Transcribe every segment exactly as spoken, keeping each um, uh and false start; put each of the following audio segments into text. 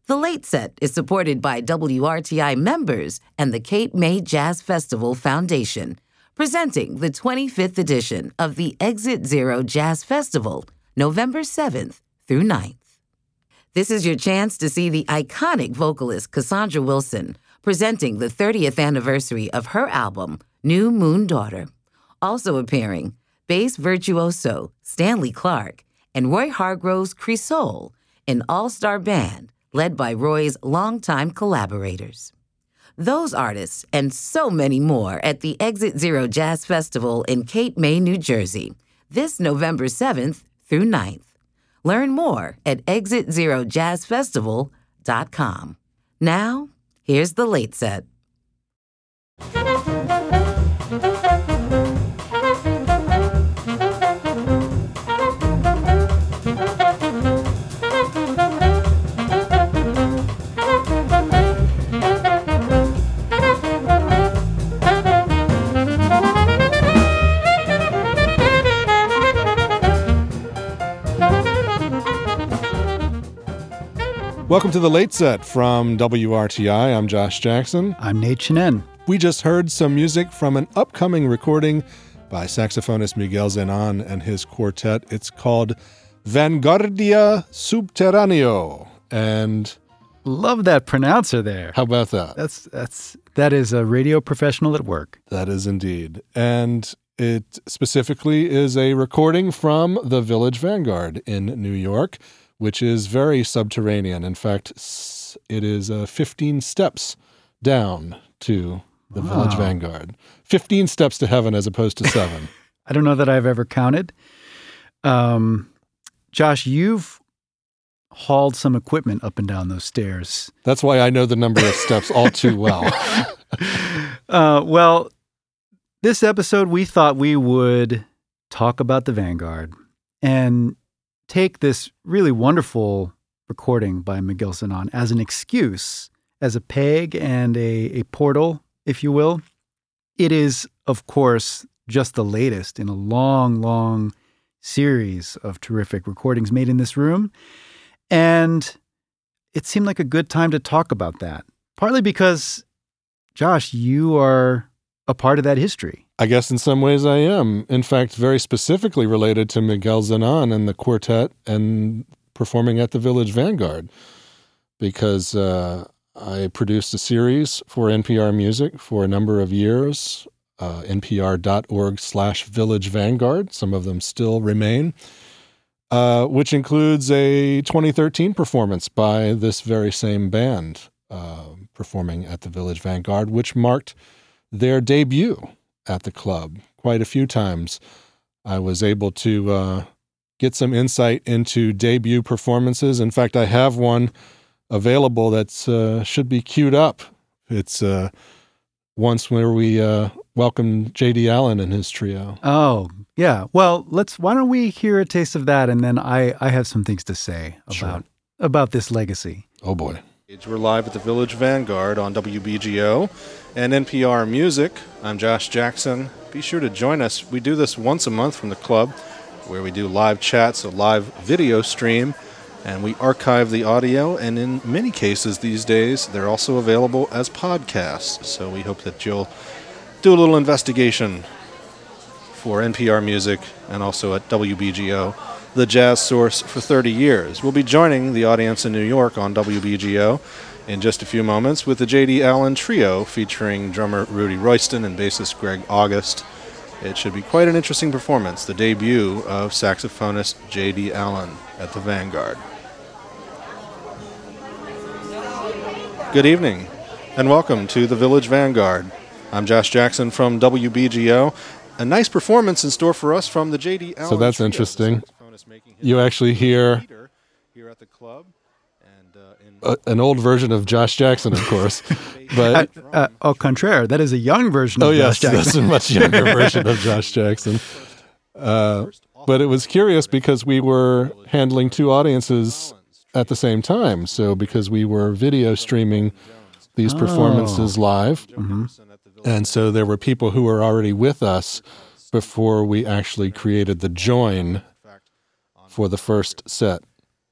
The Late Set is supported by W R T I members and the Cape May Jazz Festival Foundation, presenting the twenty-fifth edition of the Exit Zero Jazz Festival, November seventh through ninth. This is your chance to see the iconic vocalist Cassandra Wilson presenting the thirtieth anniversary of her album, New Moon Daughter. Also appearing, bass virtuoso Stanley Clarke and Roy Hargrove's Crisol, an all-star band led by Roy's longtime collaborators. Those artists and so many more at the Exit Zero Jazz Festival in Cape May, New Jersey, this November seventh through ninth. Learn more at exit zero jazz festival dot com. Now, here's the Late Set. Welcome to the Late Set from W R T I. I'm Josh Jackson. I'm Nate Chinen. We just heard some music from an upcoming recording by saxophonist Miguel Zenon and his quartet. It's called Vanguardia Subterraneo. And love that pronouncer there. How about that? That's that's that is a radio professional at work. That is indeed. And it specifically is a recording from the Village Vanguard in New York, which is very subterranean. In fact, it is uh, fifteen steps down to the wow. Village Vanguard. fifteen steps to heaven as opposed to seven. I don't know that I've ever counted. Um, Josh, you've hauled some equipment up and down those stairs. That's why I know the number of steps all too well. uh, well, this episode, we thought we would talk about the Vanguard and take this really wonderful recording by Miguel Zenon as an excuse, as a peg and a, a portal, if you will. It is, of course, just the latest in a long, long series of terrific recordings made in this room. And it seemed like a good time to talk about that, partly because, Josh, you are a part of that history. I guess in some ways I am. In fact, very specifically related to Miguel Zenon and the quartet and performing at the Village Vanguard, because uh, I produced a series for N P R Music for a number of years, uh, npr.org slash Village Vanguard. Some of them still remain, uh, which includes a twenty thirteen performance by this very same band uh, performing at the Village Vanguard, which marked their debut at the club. Quite a few times I was able to uh, get some insight into debut performances. In fact, I have one available that uh, should be queued up. It's uh, once where we uh, welcomed J D Allen and his trio. Oh, yeah. Well, let's. Why don't we hear a taste of that, and then I, I have some things to say about Sure. about this legacy. Oh, boy. We're live at the Village Vanguard on W B G O and N P R Music. I'm Josh Jackson. Be sure to join us. We do this once a month from the club, where we do live chats, a live video stream, and we archive the audio, and in many cases these days, they're also available as podcasts. So we hope that you'll do a little investigation for N P R Music and also at W B G O, the jazz source for thirty years. We'll be joining the audience in New York on W B G O in just a few moments with the J D Allen Trio featuring drummer Rudy Royston and bassist Greg August. It should be quite an interesting performance, the debut of saxophonist J D Allen at the Vanguard. Good evening and welcome to the Village Vanguard. I'm Josh Jackson from W B G O. A nice performance in store for us from the J D Allen. So that's Trio. Interesting. You actually hear here at the club, and, uh, in a, an old version of Josh Jackson, of course. But uh, uh, au contraire, that is a young version of oh, Josh yes, Jackson. That's a much younger version of Josh Jackson. Uh, but it was curious because we were handling two audiences at the same time. So because we were video streaming these oh. performances live, mm-hmm. and so there were people who were already with us before we actually created the join for the first set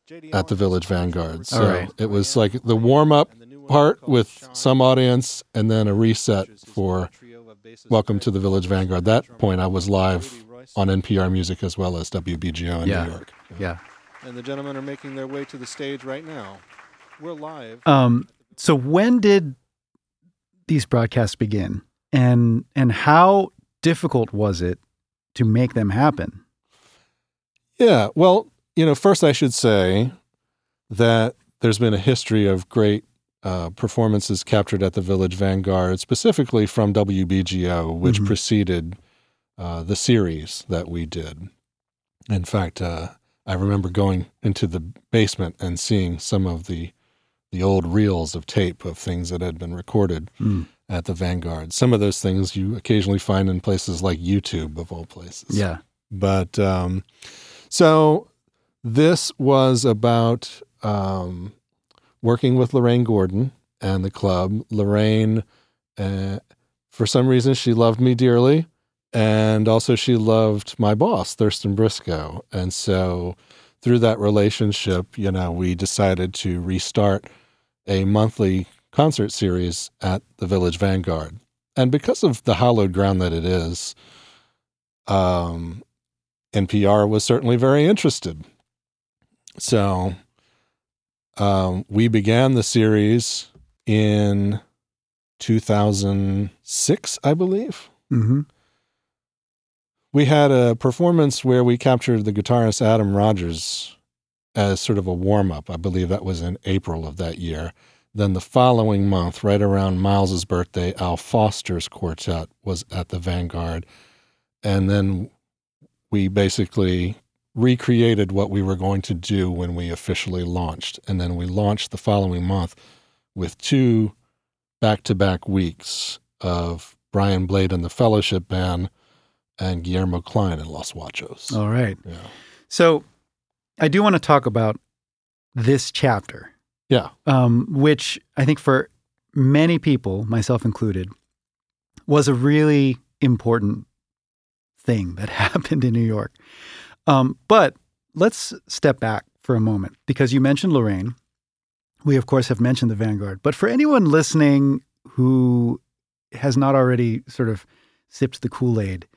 at the Village Vanguard. So All right. it was like the warm-up part with some audience and then a reset for Welcome to the Village Vanguard. That point I was live on N P R Music as well as W B G O in Yeah. New York. Yeah. And the gentlemen are making their way to the stage right now. We're live. Um, so when did these broadcasts begin, and and how difficult was it to make them happen? Yeah, well, you know, first I should say that there's been a history of great uh, performances captured at the Village Vanguard, specifically from W B G O, which Mhm. preceded uh, the series that we did. In fact, uh, I remember going into the basement and seeing some of the the old reels of tape of things that had been recorded Mm. at the Vanguard. Some of those things you occasionally find in places like YouTube, of all places. Yeah. But um, so this was about um, working with Lorraine Gordon and the club. Lorraine, uh, for some reason, she loved me dearly. And also she loved my boss, Thurston Briscoe. And so through that relationship, you know, we decided to restart a monthly concert series at the Village Vanguard. And because of the hallowed ground that it is, um, N P R was certainly very interested. So um, we began the series in two thousand six, I believe. Mm-hmm. We had a performance where we captured the guitarist Adam Rogers as sort of a warm-up. I believe that was in April of that year. Then the following month, right around Miles's birthday, Al Foster's quartet was at the Vanguard. And then we basically recreated what we were going to do when we officially launched. And then we launched the following month with two back-to-back weeks of Brian Blade and the Fellowship Band and Guillermo Klein and Los Huachos. All right. Yeah. So I do want to talk about this chapter, Yeah. um, which I think for many people, myself included, was a really important thing that happened in New York. Um, but let's step back for a moment, because you mentioned Lorraine. We, of course, have mentioned the Vanguard. But for anyone listening who has not already sort of sipped the Kool-Aid,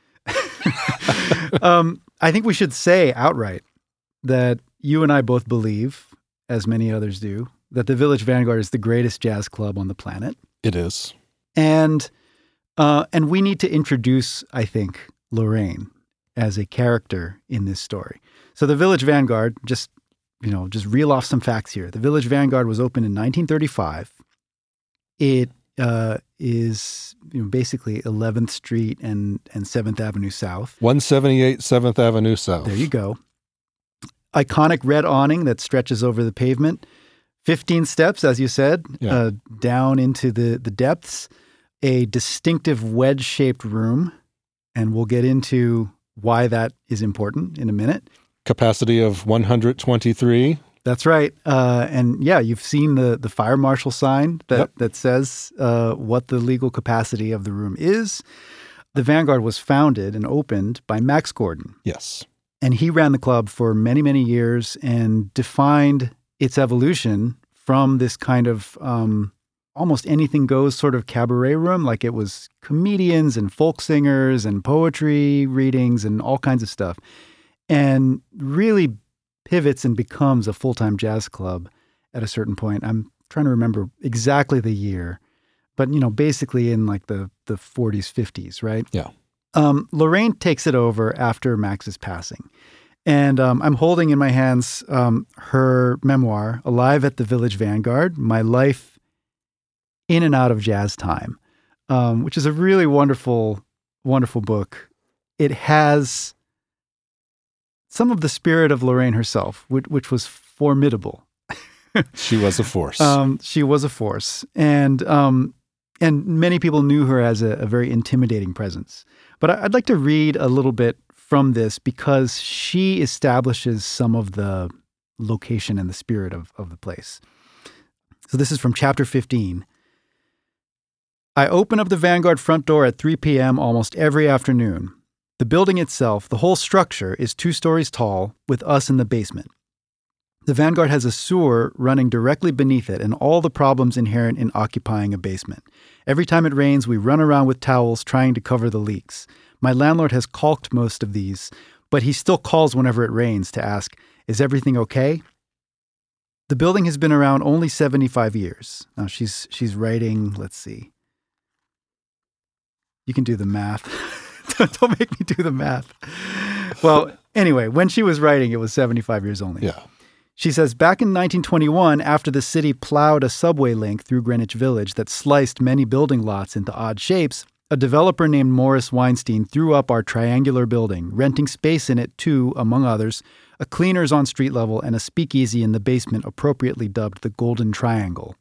um, I think we should say outright that you and I both believe, as many others do, that the Village Vanguard is the greatest jazz club on the planet. It is. And uh, and we need to introduce, I think, Lorraine as a character in this story. So the Village Vanguard, just, you know, just reel off some facts here. The Village Vanguard was opened in nineteen thirty-five. It uh, is you know, basically eleventh Street and, and seventh Avenue South. one seventy-eight seventh Avenue South. There you go. Iconic red awning that stretches over the pavement. fifteen steps, as you said, Yeah. uh, down into the, the depths. A distinctive wedge-shaped room. And we'll get into why that is important in a minute. Capacity of one hundred twenty-three. That's right. Uh, and yeah, you've seen the the fire marshal sign that, Yep. that says uh, what the legal capacity of the room is. The Vanguard was founded and opened by Max Gordon. Yes. And he ran the club for many, many years and defined its evolution from this kind of um, almost anything goes sort of cabaret room. Like it was comedians and folk singers and poetry readings and all kinds of stuff. And really pivots and becomes a full-time jazz club at a certain point. I'm trying to remember exactly the year, but, you know, basically in like the, the forties, fifties, right? Yeah. Um, Lorraine takes it over after Max's passing. And um, I'm holding in my hands um, her memoir, Alive at the Village Vanguard, My Life in and Out of Jazz Time, um, which is a really wonderful, wonderful book. It has some of the spirit of Lorraine herself, which, which was formidable. She was a force. Um, she was a force. And um, and many people knew her as a, a very intimidating presence. But I, I'd like to read a little bit from this because she establishes some of the location and the spirit of, of the place. So this is from chapter fifteen. I open up the Vanguard front door at three p.m. almost every afternoon. The building itself, the whole structure, is two stories tall with us in the basement. The Vanguard has a sewer running directly beneath it and all the problems inherent in occupying a basement. Every time it rains, we run around with towels trying to cover the leaks. My landlord has caulked most of these, but he still calls whenever it rains to ask, "Is everything okay?" The building has been around only seventy-five years. Now she's she's writing, let's see. You can do the math. don't, don't make me do the math. Well, anyway, when she was writing, it was seventy-five years only. Yeah. She says, back in nineteen twenty-one, after the city plowed a subway link through Greenwich Village that sliced many building lots into odd shapes, a developer named Morris Weinstein threw up our triangular building, renting space in it to, among others, a cleaners on street level and a speakeasy in the basement appropriately dubbed the Golden Triangle.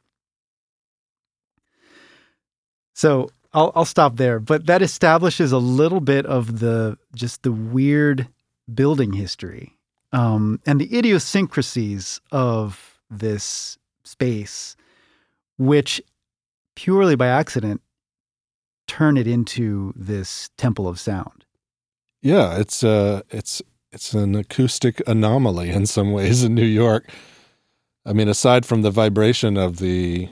So I'll, I'll stop there, but that establishes a little bit of the just the weird building history. Um, and the idiosyncrasies of this space, which purely by accident turn it into this temple of sound. Yeah, it's uh, it's it's an acoustic anomaly in some ways in New York. I mean, aside from the vibration of the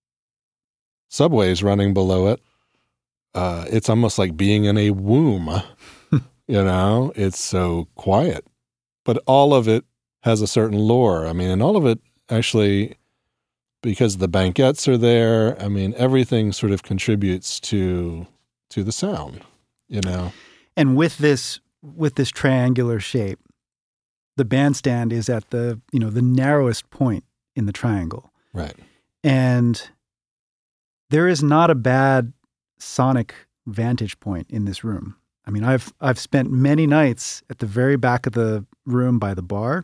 subways running below it, uh, it's almost like being in a womb. You know, it's so quiet. But all of it has a certain lore. I mean, and all of it actually, because the banquettes are there, I mean, everything sort of contributes to to the sound, you know. And with this with this triangular shape, the bandstand is at the, you know, the narrowest point in the triangle. Right. And there is not a bad sonic vantage point in this room. I mean, I've I've spent many nights at the very back of the room by the bar.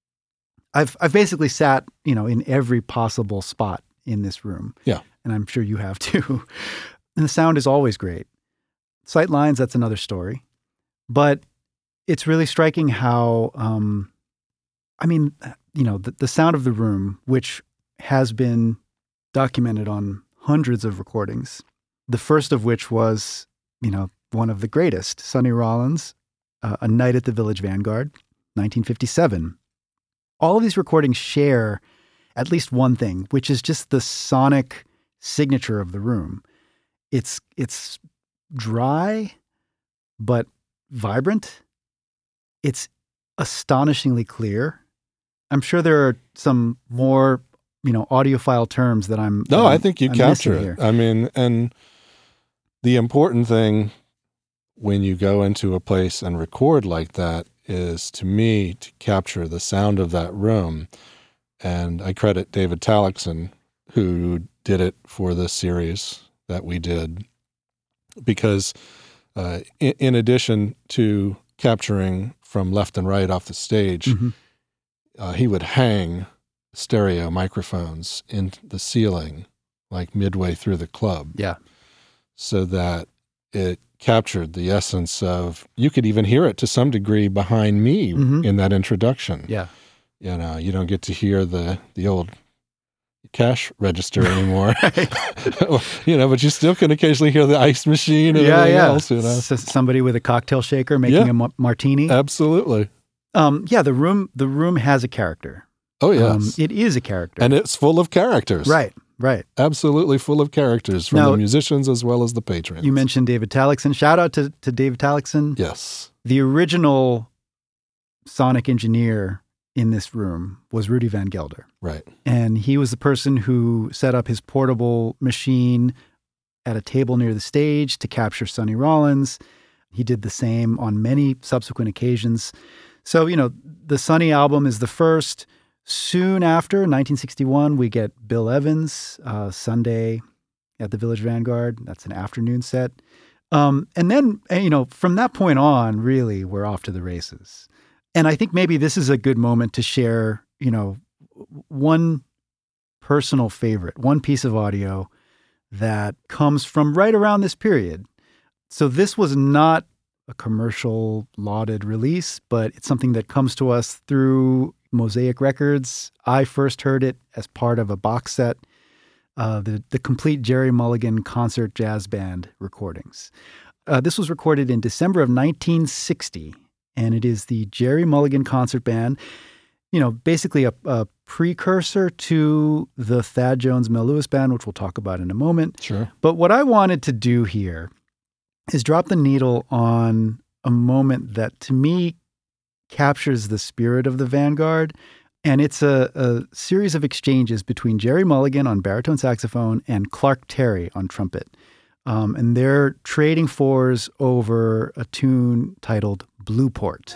I've I've basically sat, you know, in every possible spot in this room. Yeah. And I'm sure you have too. And the sound is always great. Sight lines, that's another story. But it's really striking how, um, I mean, you know, the, the sound of the room, which has been documented on hundreds of recordings, the first of which was, you know, one of the greatest, Sonny Rollins, uh, A Night at the Village Vanguard, nineteen fifty-seven. All of these recordings share at least one thing, which is just the sonic signature of the room. It's it's dry, but vibrant. It's astonishingly clear. I'm sure there are some more, you know, audiophile terms that I'm No, um, I think you I'm capture missing it. here. I mean, and the important thing when you go into a place and record like that is, to me, to capture the sound of that room. And I credit David Talixon, who did it for this series that we did, because uh, in, in addition to capturing from left and right off the stage, Mm-hmm. uh, he would hang stereo microphones in the ceiling, like midway through the club, Yeah. so that it captured the essence of, you could even hear it to some degree behind me Mhm. in that introduction. Yeah. You know, you don't get to hear the, the old cash register anymore. You know, but you still can occasionally hear the ice machine and Yeah, everything yeah. else, you know. S- somebody with a cocktail shaker making Yeah. a ma- martini. Absolutely. Um, yeah, the room the room has a character. Oh, yes. Um, it is a character. And it's full of characters. Right, right. Absolutely full of characters from Now, the musicians as well as the patrons. You mentioned David Talixon. Shout out to, to David Talixon. Yes. The original sonic engineer in this room was Rudy Van Gelder. Right. And he was the person who set up his portable machine at a table near the stage to capture Sonny Rollins. He did the same on many subsequent occasions. So, you know, the Sonny album is the first. Soon after, nineteen sixty-one, we get Bill Evans, uh, Sunday at the Village Vanguard. That's an afternoon set. Um, and then, and, you know, from that point on, really, we're off to the races. And I think maybe this is a good moment to share, you know, one personal favorite, one piece of audio that comes from right around this period. So this was not a commercial lauded release, but it's something that comes to us through Mosaic Records. I first heard it as part of a box set, uh, the, the complete Jerry Mulligan concert jazz band recordings. Uh, this was recorded in December of nineteen sixty, and it is the Jerry Mulligan Concert Band. you know, basically a, a precursor to the Thad Jones Mel Lewis Band, which we'll talk about in a moment. Sure. But what I wanted to do here is drop the needle on a moment that to me captures the spirit of the Vanguard. And it's a, a series of exchanges between Jerry Mulligan on baritone saxophone and Clark Terry on trumpet. Um, and they're trading fours over a tune titled Blueport.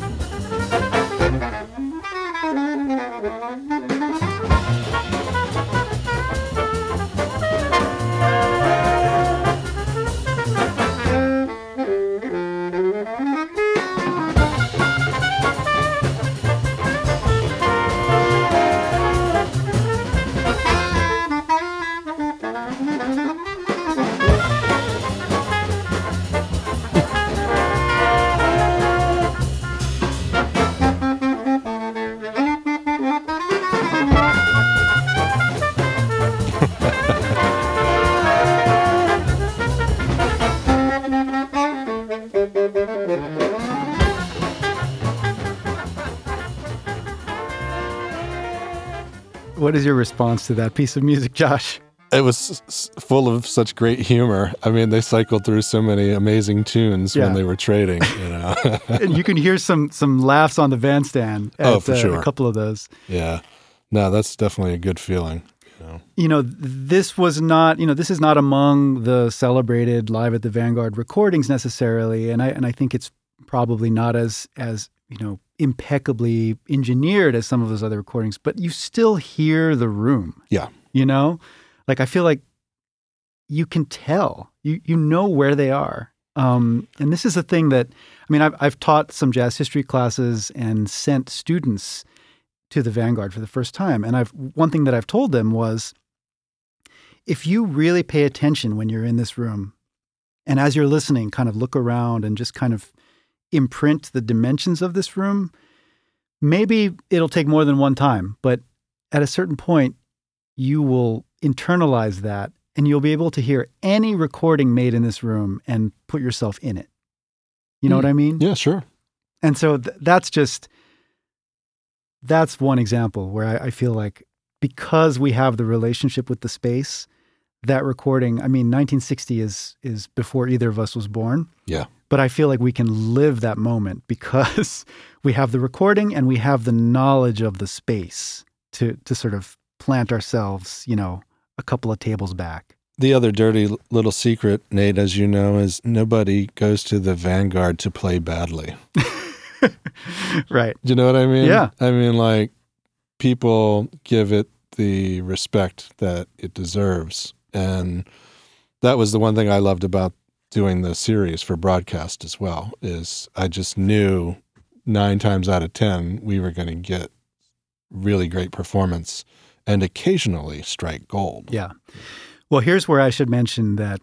What is your response to that piece of music, Josh? It was s- full of such great humor. I mean, they cycled through so many amazing tunes Yeah. when they were trading, you know. And you can hear some some laughs on the bandstand at Oh, for uh, sure. a couple of those. Yeah. No, that's definitely a good feeling. You know. You know, this was not, you know, this is not among the celebrated Live at the Vanguard recordings necessarily, and I and I think it's probably not as as, you know, impeccably engineered as some of those other recordings, but you still hear the room. Yeah. You know? Like I feel like you can tell. You you know where they are. Um, and this is a thing that I mean, I've I've taught some jazz history classes and sent students to the Vanguard for the first time. And I've one thing that I've told them was, if you really pay attention when you're in this room, and as you're listening, kind of look around and just kind of imprint the dimensions of this room, maybe it'll take more than one time, but at a certain point, you will internalize that and you'll be able to hear any recording made in this room and put yourself in it. You know Mm. what I mean? Yeah, sure. And so th- that's just, that's one example where I, I feel like because we have the relationship with the space, that recording, I mean, nineteen sixty is is before either of us was born. Yeah. But I feel like we can live that moment because we have the recording and we have the knowledge of the space to to sort of plant ourselves, you know, a couple of tables back. The other dirty l- little secret, Nate, as you know, is nobody goes to the Vanguard to play badly. Right. Do you know what I mean? Yeah. I mean, like, people give it the respect that it deserves. And that was the one thing I loved about doing the series for broadcast as well, is I just knew nine times out of ten we were going to get really great performance and occasionally strike gold. Yeah. Well, here's where I should mention that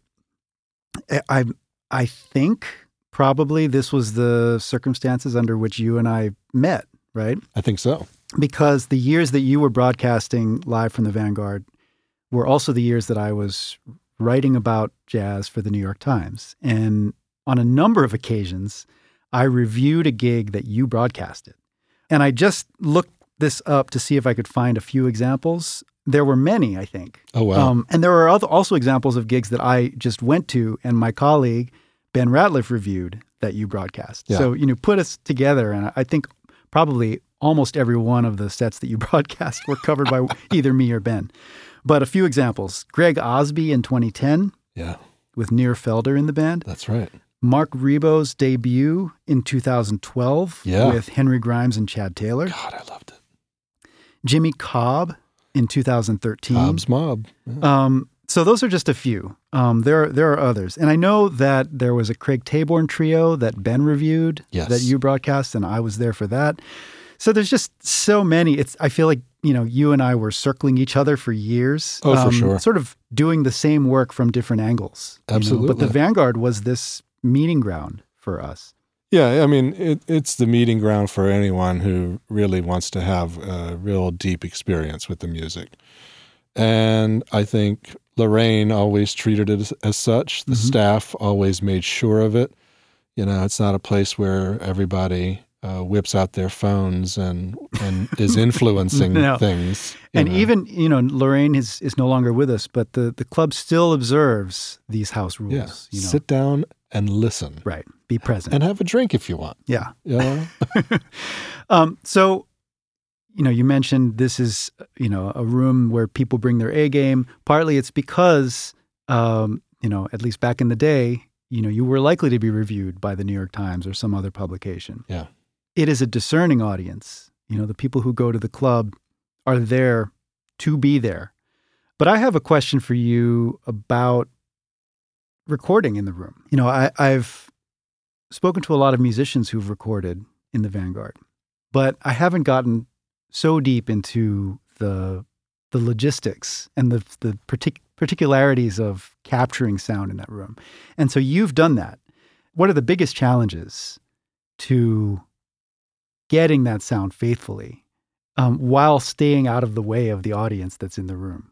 I I think probably this was the circumstances under which you and I met, right? I think so. Because the years that you were broadcasting live from the Vanguard were also the years that I was writing about jazz for the New York Times. And on a number of occasions, I reviewed a gig that you broadcasted. And I just looked this up to see if I could find a few examples. There were many, I think. Oh, wow. Um, and there were other, also examples of gigs that I just went to and my colleague, Ben Ratliff, reviewed that you broadcast. Yeah. So, you know, put us together. And I think probably almost every one of the sets that you broadcast were covered by either me or Ben. But a few examples. Greg Osby in twenty ten Yeah, with Nir Felder in the band. that's right. Mark Rebo's debut in two thousand twelve Yeah. with Henry Grimes and Chad Taylor. God, I loved it. Jimmy Cobb in two thousand thirteen. Hobbs Mob. Yeah. Um, so those are just a few. Um, there, there are others. And I know that there was a Craig Taborn trio that Ben reviewed Yes. that you broadcast, and I was there for that. So there's just so many. It's I feel like, you know, you and I were circling each other for years. Oh, for sure. Sort of doing the same work from different angles. you know. Absolutely. But the Vanguard was this meeting ground for us. Yeah, I mean, it, it's the meeting ground for anyone who really wants to have a real deep experience with the music. And I think Lorraine always treated it as, as such. The Mhm. staff always made sure of it. You know, it's not a place where everybody uh, whips out their phones and and is influencing No. things. you And know. even, you know, Lorraine is, is no longer with us, but the, the club still observes these house rules. yeah, You know? sit down and listen, Right. Be present. and have a drink if you want. yeah. You know? Um, so, you know, you mentioned this is, you know, a room where people bring their A game. Partly it's because, um, you know, at least back in the day, you know, you were likely to be reviewed by the New York Times or some other publication. Yeah. It is a discerning audience. You know, the people who go to the club are there to be there. But I have a question for you about recording in the room. You know, I, I've spoken to a lot of musicians who've recorded in the Vanguard, but I haven't gotten so deep into the the logistics and the the partic- particularities of capturing sound in that room. And so you've done that. What are the biggest challenges to getting that sound faithfully um, while staying out of the way of the audience that's in the room?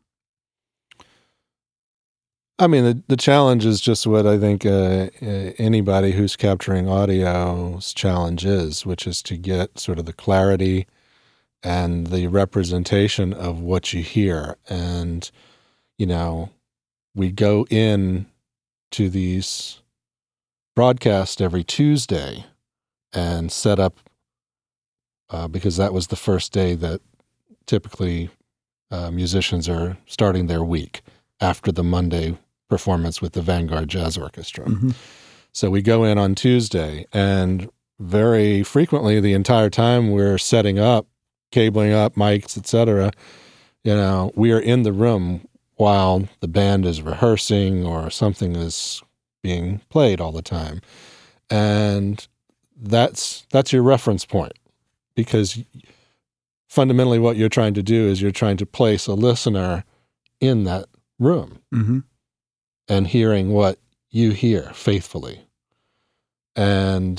I mean, the, the challenge is just what I think uh, uh, anybody who's capturing audio's challenge is, which is to get sort of the clarity and the representation of what you hear. And, you know, we go in to these broadcasts every Tuesday and set up, uh, because that was the first day that typically uh, musicians are starting their week after the Monday performance with the Vanguard Jazz Orchestra. Mm-hmm. So we go in on Tuesday, and very frequently the entire time we're setting up, cabling up, mics, et cetera, you know, we are in the room while the band is rehearsing or something is being played all the time. And that's that's your reference point, because fundamentally what you're trying to do is you're trying to place a listener in that room Mm-hmm. and hearing what you hear faithfully. And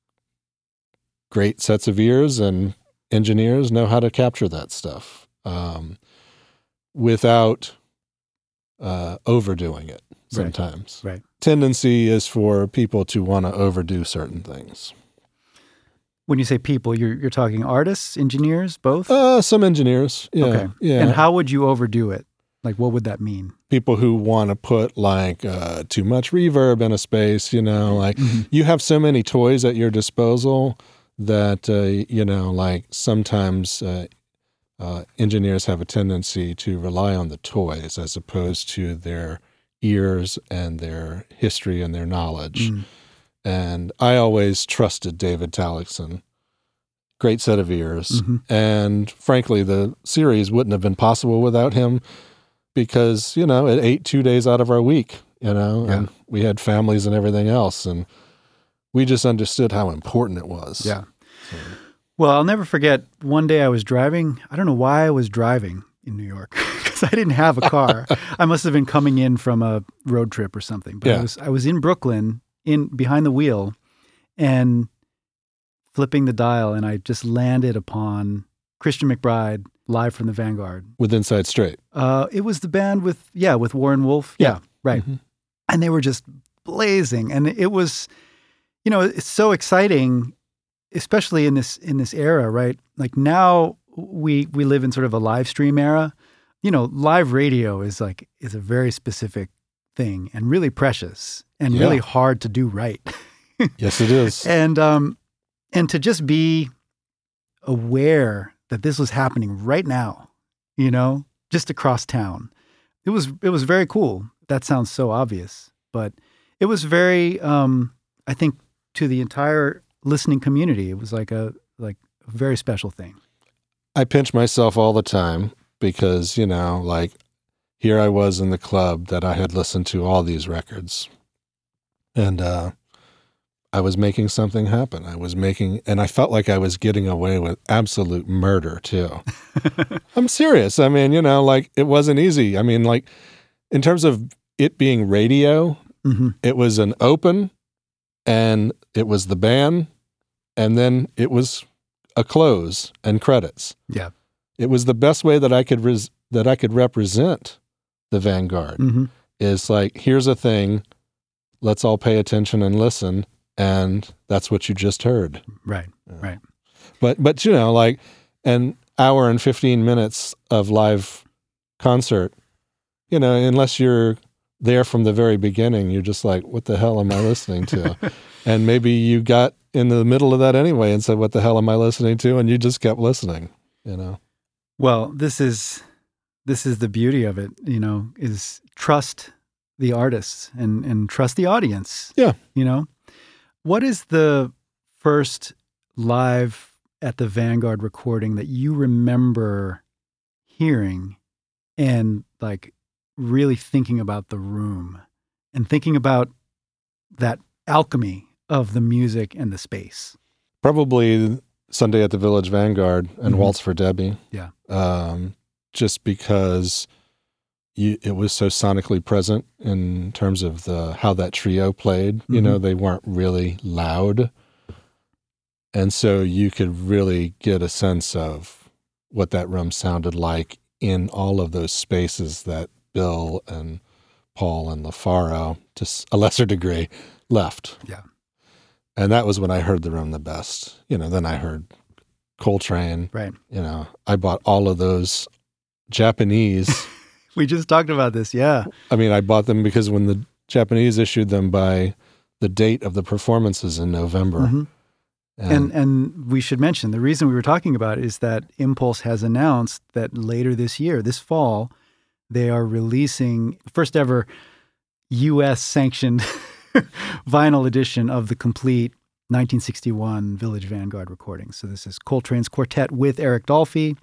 great sets of ears and engineers know how to capture that stuff um, without uh, overdoing it sometimes. Right. Tendency is for people to want to overdo certain things. When you say people, you're you're talking artists, engineers, both? Uh, some engineers, yeah. Okay. yeah. And how would you overdo it? Like, what would that mean? People who want to put like uh, too much reverb in a space, you know, like Mhm. you have so many toys at your disposal that, uh, you know, like sometimes uh, uh, engineers have a tendency to rely on the toys as opposed to their ears and their history and their knowledge. Mm. And I always trusted David Tallickson. Great set of ears. Mhm. And frankly, the series wouldn't have been possible without him, because, you know, it ate two days out of our week, you know, Yeah. and we had families and everything else. And we just understood how important it was. Yeah. So, Well, I'll never forget one day I was driving. I don't know why I was driving in New York because I didn't have a car. I must have been coming in from a road trip or something. But I Yeah. was I was in Brooklyn, in behind the wheel, and flipping the dial, and I just landed upon Christian McBride live from the Vanguard. with Inside Straight. Uh, it was the band with yeah with Warren Wolf. Yeah, Yeah. right. Mhm. And they were just blazing, and it was, you know, it's so exciting, especially in this in this era, right? Like now we we live in sort of a live stream era. You know, live radio is like is a very specific thing and really precious and Yeah. really hard to do right. Yes, it is. And um and to just be aware that this was happening right now, you know, just across town. It was it was very cool. That sounds so obvious, but it was very um I think to the entire listening community, it was like a like a very special thing. I pinch myself all the time because, you know, like here I was in the club that I had listened to all these records, and uh, I was making something happen. I was making, and I felt like I was getting away with absolute murder too. I'm serious. I mean, you know, like it wasn't easy. I mean, like in terms of it being radio, Mm-hmm. it was an open, and it was the band, and then it was a close and credits. Yeah. It was the best way that I could res- that I could represent the Vanguard. Mm-hmm. Is like, here's a thing, let's all pay attention and listen, and that's what you just heard. Right, Yeah. right. But, but you know, like an hour and fifteen minutes of live concert, you know, unless you're there from the very beginning, you're just like, what the hell am I listening to? And maybe you got in the middle of that anyway and said, what the hell am I listening to? And you just kept listening, you know? Well, this is this is the beauty of it, you know, is trust the artists and, and trust the audience. Yeah. You know? What is the first live at the Vanguard recording that you remember hearing and like really thinking about the room and thinking about that alchemy of the music and the space? Probably Sunday at the Village Vanguard and Mhm. Waltz for Debbie. Yeah. Um, just because you, it was so sonically present in terms of the how that trio played. You Mhm. know, they weren't really loud. And so you could really get a sense of what that room sounded like in all of those spaces that Bill and Paul and LaFaro, to s- a lesser degree, left. Yeah. And that was when I heard the room the best. You know, then I heard Coltrane. Right. You know, I bought all of those Japanese. We just talked about this. Yeah. I mean, I bought them because when the Japanese issued them by the date of the performances in November. Mhm. And and we should mention the reason we were talking about it is that Impulse has announced that later this year, this fall, they are releasing the first ever U S sanctioned vinyl edition of the complete nineteen sixty-one Village Vanguard recording. So this is Coltrane's quartet with Eric Dolphy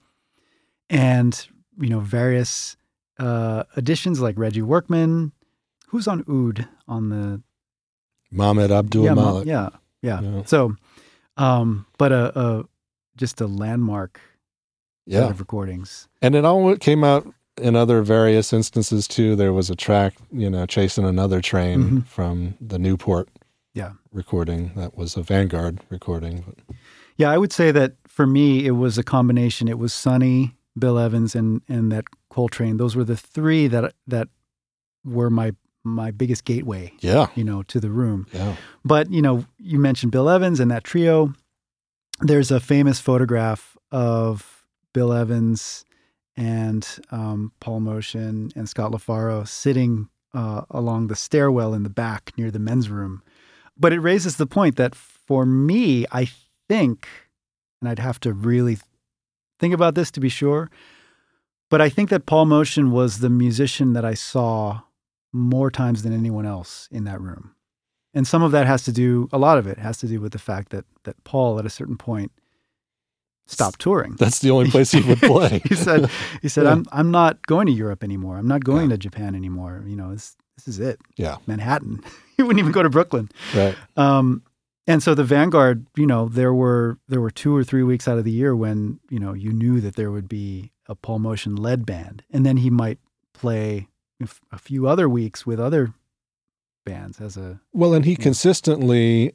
and, you know, various uh, additions like Reggie Workman. Who's on oud on the Mohamed Abdul yeah, Mo- Malik. yeah, yeah. Yeah. So, um, but a, a just a landmark set Yeah. of recordings. And it all came out in other various instances too. There was a track, you know, Chasing Another Train Mhm. from the Newport Yeah. recording. That was a Vanguard recording. But Yeah, I would say that for me, it was a combination. It was Sonny, Bill Evans, and and that Coltrane. Those were the three that that were my my biggest gateway, yeah, you know, to the room. yeah. But, you know, you mentioned Bill Evans and that trio. There's a famous photograph of Bill Evans and um, Paul Motian and Scott LaFaro sitting uh, along the stairwell in the back near the men's room. But it raises the point that for me, I think, and I'd have to really think about this to be sure, but I think that Paul Motian was the musician that I saw more times than anyone else in that room. And some of that has to do, a lot of it has to do with the fact that that Paul at a certain point stopped touring. That's the only place he would play. he said, he said, Yeah. I'm I'm not going to Europe anymore. I'm not going Yeah. to Japan anymore. You know, this this is it. Yeah, Manhattan. He wouldn't even go to Brooklyn. right. Um, and so the Vanguard, you know, there were there were two or three weeks out of the year when, you know, you knew that there would be a Paul Motian led band, and then he might play f- a few other weeks with other bands as a Well, and he Yeah. consistently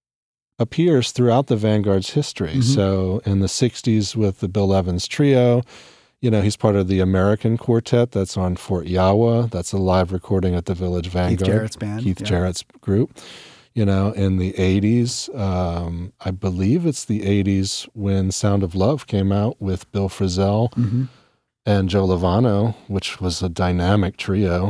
appears throughout the Vanguard's history. Mhm. So in the sixties with the Bill Evans Trio, you know, he's part of the American Quartet that's on Fort Yawa. That's a live recording at the Village Vanguard. Keith Jarrett's band. Keith yeah. Jarrett's group. You know, in the eighties, um, I believe it's the eighties when Sound of Love came out with Bill Frisell Mhm. and Joe Lovano, which was a dynamic trio.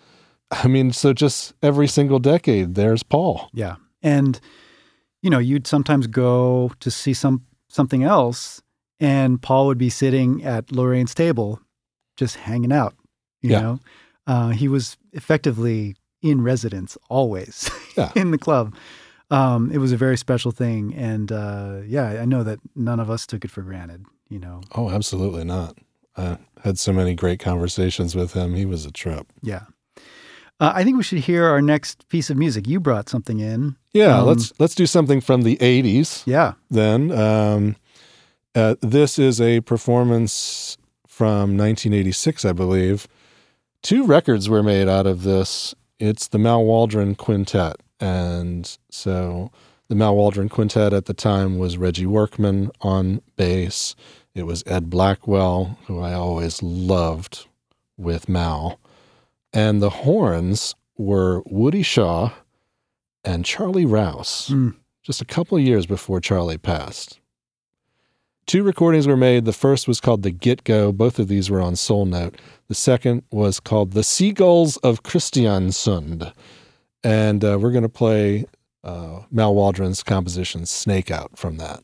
I mean, so just every single decade, there's Paul. Yeah. And, you know, you'd sometimes go to see some something else, and Paul would be sitting at Lorraine's table just hanging out, you Yeah. know? Uh, he was effectively in residence always Yeah. in the club. Um, it was a very special thing. And, uh, yeah, I know that none of us took it for granted, you know? Oh, absolutely not. I had so many great conversations with him. He was a trip. Yeah. Uh, I think we should hear our next piece of music. You brought something in. Yeah, Um, let's let's do something from the eighties Yeah. then. Um, uh, this is a performance from nineteen eighty-six, I believe. Two records were made out of this. It's the Mal Waldron Quintet. And so the Mal Waldron Quintet at the time was Reggie Workman on bass. It was Ed Blackwell, who I always loved with Mal. And the horns were Woody Shaw and Charlie Rouse, Mm. just a couple of years before Charlie passed. Two recordings were made. The first was called The Get-Go. Both of these were on Soul Note. The second was called The Seagulls of Kristiansund. And uh, we're going to play uh, Mal Waldron's composition Snake Out from that.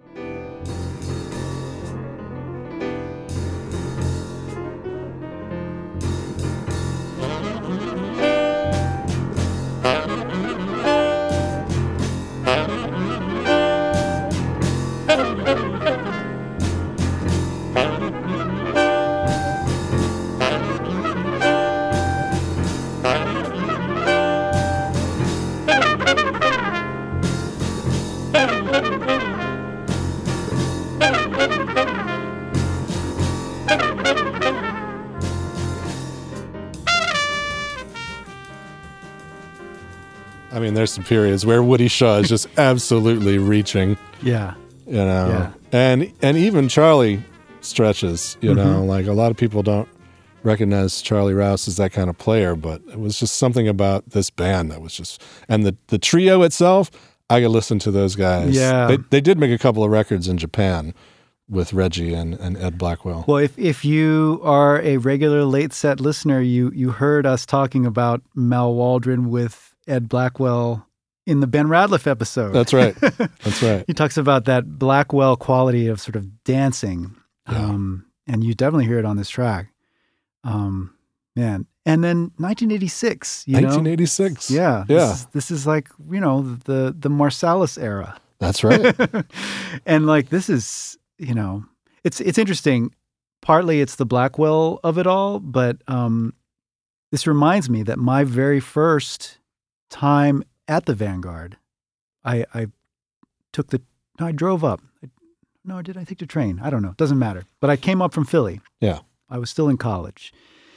I mean, there's some periods where Woody Shaw is just absolutely reaching, Yeah. you know, Yeah. and and even Charlie stretches, you Mm-hmm. know, like a lot of people don't recognize Charlie Rouse as that kind of player, but it was just something about this band that was just, and the, the trio itself, I could listen to those guys. Yeah. They, they did make a couple of records in Japan with Reggie and, and Ed Blackwell. Well, if, if you are a regular Late Set listener, you you heard us talking about Mal Waldron with Ed Blackwell in the Ben Radliff episode. That's right. That's right. He talks about that Blackwell quality of sort of dancing. Yeah. Um, and you definitely hear it on this track. Um, man. And then nineteen eighty-six, you nineteen eighty-six. know? Yeah. Yeah. This is, this is like, you know, the, the Marsalis era. That's right. And like, this is, you know, it's, it's interesting. Partly it's the Blackwell of it all, but um, this reminds me that my very first time at the Vanguard, I, I took the, no, I drove up. I, no, did I take the train? I don't know. It doesn't matter. But I came up from Philly. Yeah. I was still in college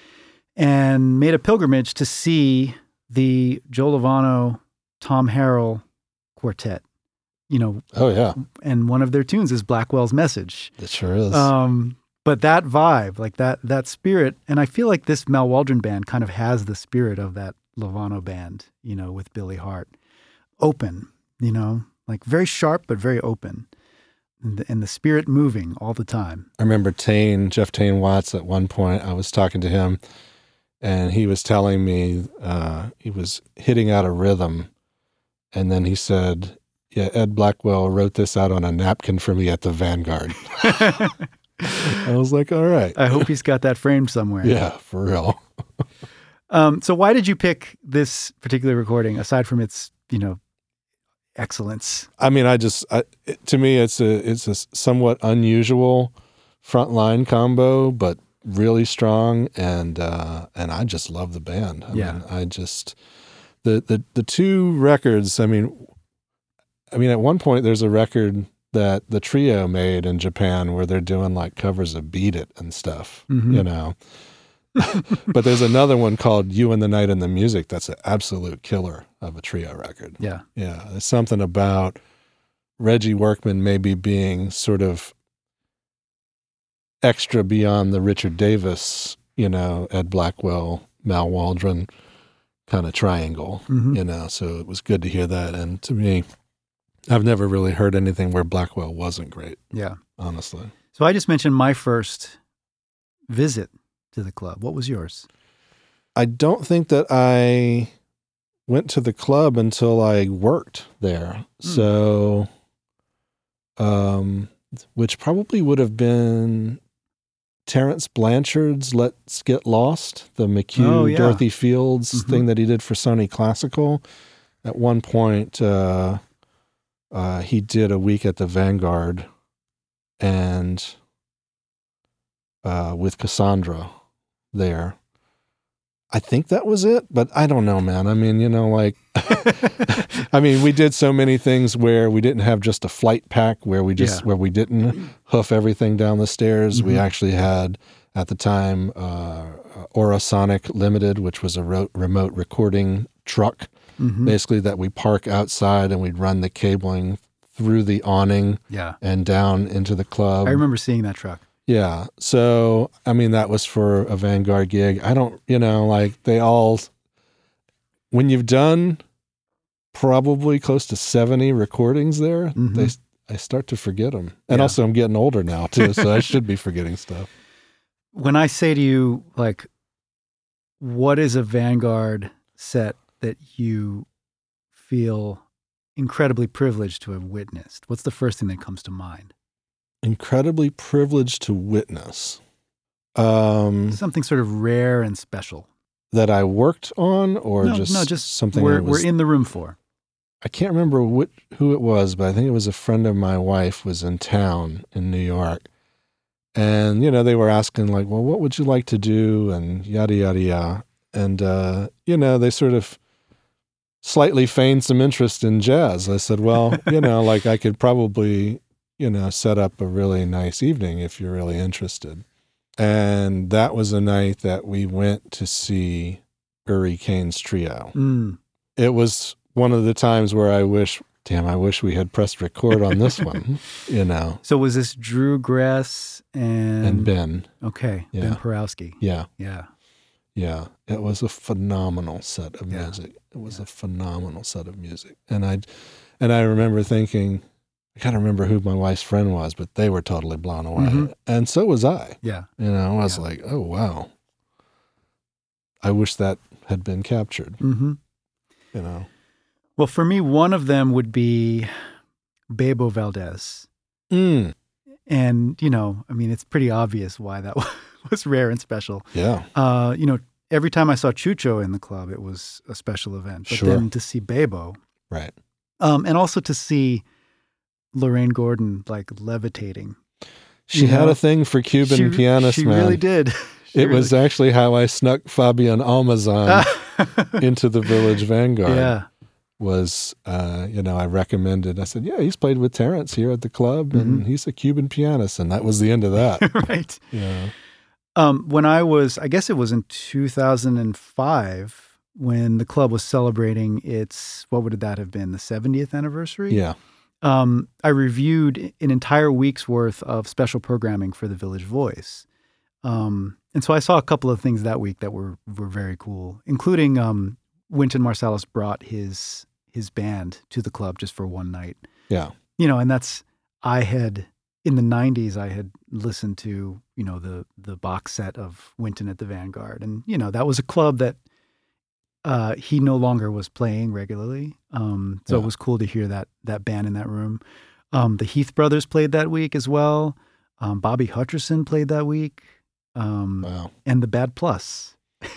and made a pilgrimage to see the Joe Lovano, Tom Harrell quartet, you know, Oh, yeah. and one of their tunes is Blackwell's Message. It sure is. Um, but that vibe, like that, that spirit, and I feel like this Mal Waldron band kind of has the spirit of that Lovano band, you know, with Billy Hart. Open, you know, like very sharp, but very open. And the, and the spirit moving all the time. I remember Tane, Jeff Tane Watts, at one point, I was talking to him and he was telling me uh, he was hitting out a rhythm. And then he said, yeah, Ed Blackwell wrote this out on a napkin for me at the Vanguard. I was like, all right. I hope he's got that framed somewhere. Yeah, for real. Um, so why did you pick this particular recording, aside from its, you know, excellence? I mean, I just, I, it, to me, it's a, it's a somewhat unusual frontline combo, but really strong. And, uh, and I just love the band. I Yeah. mean, I just, the, the, the two records, I mean, I mean, at one point there's a record that the trio made in Japan where they're doing like covers of Beat It and stuff, Mhm. you know. But there's another one called You and the Night and the Music that's an absolute killer of a trio record. Yeah. Yeah, there's something about Reggie Workman maybe being sort of extra beyond the Richard Davis, you know, Ed Blackwell, Mal Waldron kind of triangle, Mhm. you know, so it was good to hear that. And to me, I've never really heard anything where Blackwell wasn't great, Yeah. honestly. So I just mentioned my first visit to the club. What was yours? I don't think that I went to the club until I worked there. Hmm. So, um, which probably would have been Terrence Blanchard's Let's Get Lost, the McHugh, Oh, yeah. Dorothy Fields Mhm. thing that he did for Sony Classical. At one point, uh, uh, he did a week at the Vanguard and uh, with Cassandra there. I think that was it, but I don't know, man. I mean, you know, like, I mean, we did so many things where we didn't have just a flight pack, where we just, Yeah. where we didn't hoof everything down the stairs. We Mhm. actually had, at the time, uh, Orasonic Limited, which was a ro- remote recording truck, Mhm. basically, that we park outside and we'd run the cabling through the awning Yeah. and down into the club. I remember seeing that truck. Yeah. So, I mean, that was for a Vanguard gig. I don't, you know, like they all, when you've done probably close to seventy recordings there. Mhm. They, I start to forget them. And Yeah. also I'm getting older now too, so I should be forgetting stuff. When I say to you, like, what is a Vanguard set that you feel incredibly privileged to have witnessed? What's the first thing that comes to mind? Incredibly privileged to witness. Um, Something sort of rare and special. that I worked on, or no, just no, just something we're, I was, we're in the room for. I can't remember what, who it was, but I think it was a friend of my wife was in town in New York. And, you know, they were asking like, well, what would you like to do? And yada, yada, yada. And, uh, you know, they sort of slightly feigned some interest in jazz. I said, well, you know, like I could probably, you know, set up a really nice evening if you're really interested. And that was a night that we went to see Uri Kane's trio. Mm. It was one of the times where I wish, damn, I wish we had pressed record on this one, you know. So was this Drew Grass and... And Ben. Okay, Yeah. Ben Porowski. Yeah. Yeah. Yeah. It was a phenomenal set of Yeah. music. It was Yeah. a phenomenal set of music. And I and I remember thinking, I can't remember who my wife's friend was, but they were totally blown away. Mhm. And so was I. Yeah. You know, I was Yeah. like, oh, wow. I wish that had been captured, Mm-hmm. you know. Well, for me, one of them would be Bebo Valdez. Mm. And, you know, I mean, it's pretty obvious why that was rare and special. Yeah. Uh, you know, every time I saw Chucho in the club, it was a special event. But Sure. then to see Bebo, Right. um, and also to see Lorraine Gordon, like, levitating. She You had know, a thing for Cuban she, pianists, She man. really did. She It was really- actually how I snuck Fabian Almazan into the Village Vanguard. Yeah. Was, uh, you know, I recommended, I said, yeah, he's played with Terrence here at the club, and Mhm. he's a Cuban pianist. And that was the end of that. Right. Yeah. Um, when I was, I guess it was in two thousand five, when the club was celebrating its, what would that have been, the seventieth anniversary? Yeah. Um, I reviewed an entire week's worth of special programming for the Village Voice. Um, and so I saw a couple of things that week that were were very cool, including um, Wynton Marsalis brought his his band to the club just for one night. Yeah. You know, and that's, I had, in the nineties, I had listened to, you know, the the box set of Wynton at the Vanguard. And, you know, that was a club that uh, he no longer was playing regularly. Um, so Yeah. it was cool to hear that that band in that room. Um, the Heath Brothers played that week as well. Um, Bobby Hutcherson played that week. Um, Wow. and the Bad Plus.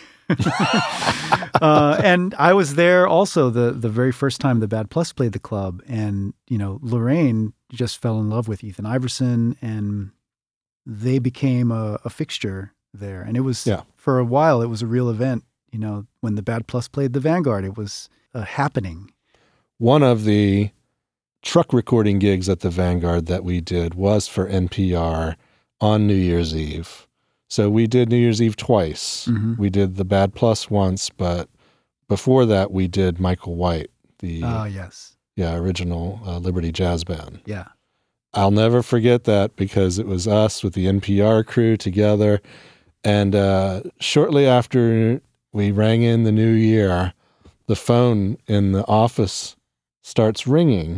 uh, and I was there also the the very first time the Bad Plus played the club, and you know Lorraine just fell in love with Ethan Iverson, and they became a, a fixture there. And it was Yeah. for a while it was a real event. You know, when the Bad Plus played the Vanguard, it was a happening. One of the truck recording gigs at the Vanguard that we did was for N P R on New Year's Eve. So we did New Year's Eve twice. Mhm. We did the Bad Plus once, but before that we did Michael White, the Oh yes, yeah original uh, Liberty Jazz Band. yeah, I'll never forget that because it was us with the N P R crew together. And uh, shortly after we rang in the new year, the phone in the office starts ringing,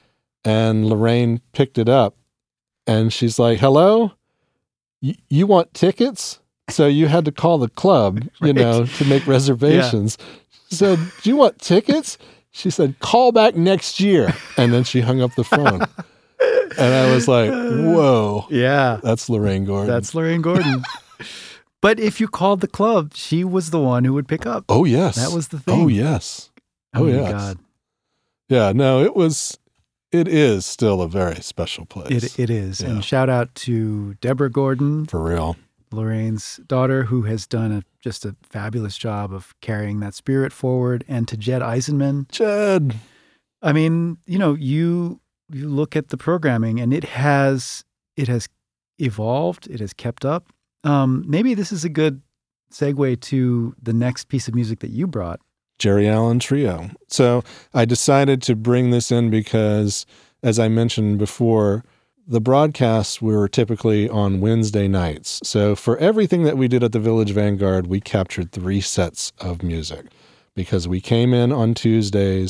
and Lorraine picked it up, and she's like, hello? Y- you want tickets? So you had to call the club, you Right. know, to make reservations. So do you want tickets? She said, call back next year. And then she hung up the phone. And I was like, whoa, yeah. that's Lorraine Gordon. That's Lorraine Gordon. But if you called the club, she was the one who would pick up. oh, yes. That was the thing. Oh, yes. Oh, Oh, my yes. God. Yeah, no, it was, it is still a very special place. It, it is. Yeah. And shout out to Deborah Gordon, For real. Lorraine's daughter, who has done a, just a fabulous job of carrying that spirit forward, and to Jed Eisenman. Jed. I mean, you know, you you look at the programming, and it has it has evolved. It has kept up. Um, maybe this is a good segue to the next piece of music that you brought. Jerry Allen Trio. So I decided to bring this in because, as I mentioned before, the broadcasts were typically on Wednesday nights. So for everything that we did at the Village Vanguard, we captured three sets of music because we came in on Tuesdays,